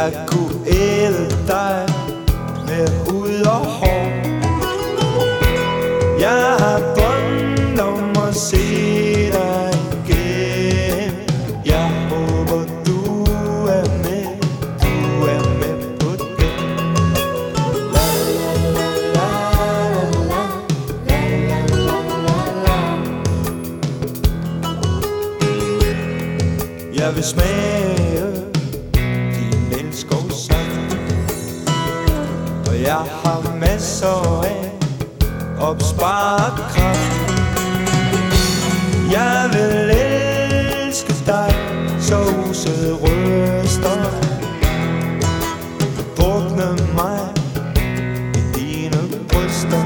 Jeg kunne æde dig med hud og hår. Jeg har drømt om at se dig igen. Jeg håber du er med på det. La la la la la la. Jeg vil smage din elskovssaft, og jeg har masser af opsparet kraft. Jeg vil elske dig, så huset ryster. Drukne mig i dine bryster.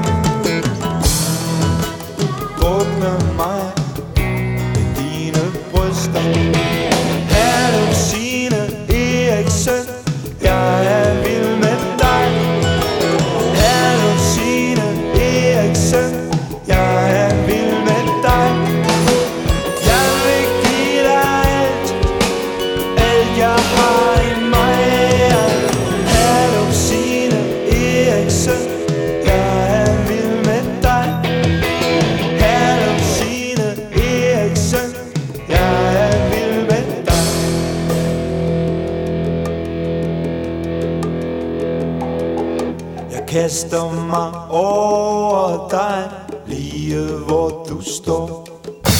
Drukne mig i dine bryster. Hallo Signe Eriksen, jeg er vild med dig. Hallo Signe Eriksen, jeg er vild med dig. Jeg vil give dig alt, alt jeg har i mig. Hallo Signe Eriksen, jeg er vild med dig. Hallo Signe Eriksen, jeg er vild med dig. Jeg kaster mig over dig, lige hvor du står.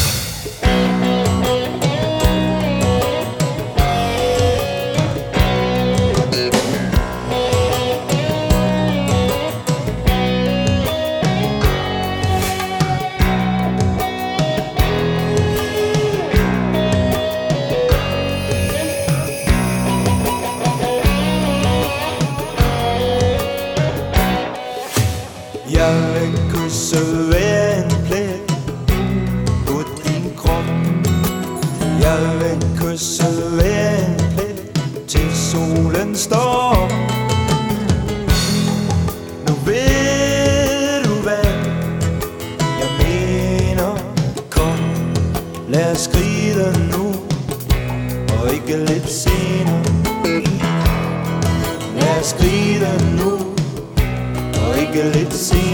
Jeg vil kysse hver en plet på din krop. Jeg vil kysse hver en plet til solen står op. Nu ved du hvad jeg mener. Kom, lad os skride nu og ikke lidt senere. Lad os skride nu og ikke lidt senere.